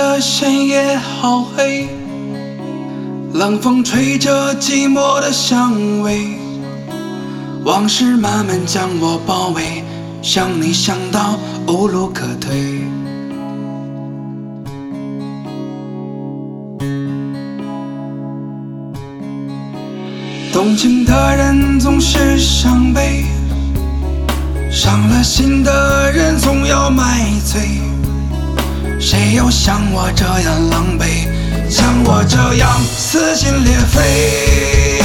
的深夜好黑，冷风吹着寂寞的香味，往事慢慢将我包围，想你想到无路可退。动情的人总是伤悲，伤了心的人总要买醉。谁又像我这样狼狈，像我这样撕心裂肺？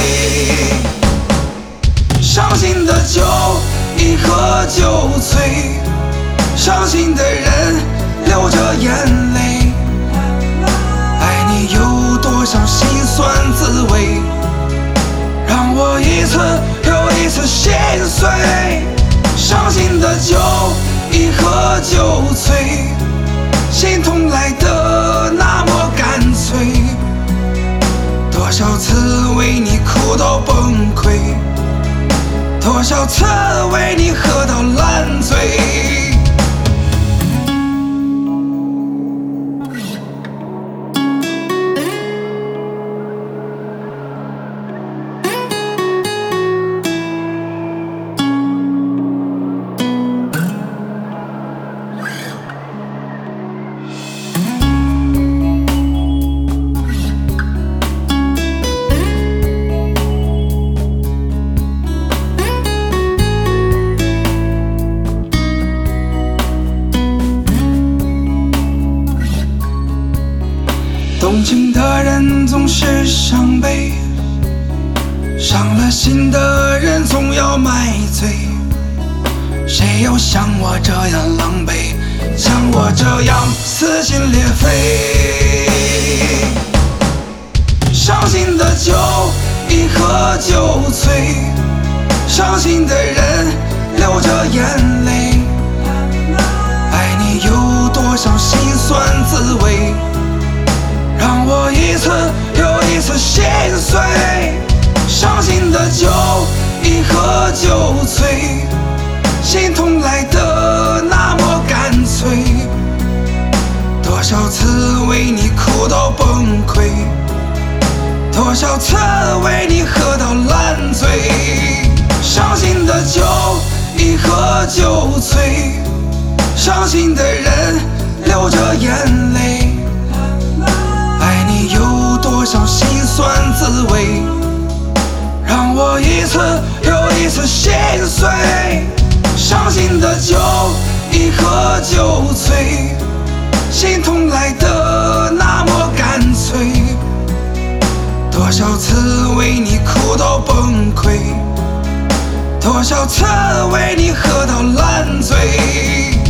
伤心的酒一喝就醉，伤心的人流着眼泪。爱你有多少辛酸滋味，让我一次又一次心碎。伤心的酒一喝就醉，心痛来得那么干脆。多少次为你哭到崩溃，多少次为你喝到烂醉。动情的人总是伤悲，伤了心的人总要买醉。谁又像我这样狼狈，像我这样撕心裂肺？伤心的酒一喝就醉，伤心的人流着眼泪。爱你有多少辛酸滋味，让我一次又一次心碎。伤心的酒一喝就醉，心痛来得那么干脆。多少次为你哭到崩溃，多少次为你喝到烂醉。伤心的酒一喝就醉，伤心的人流着眼泪。爱你有多少辛酸滋味，让我一次又一次心碎。伤心的酒一喝就醉，心痛来得那么干脆。多少次为你哭到崩溃，多少次为你喝到烂醉。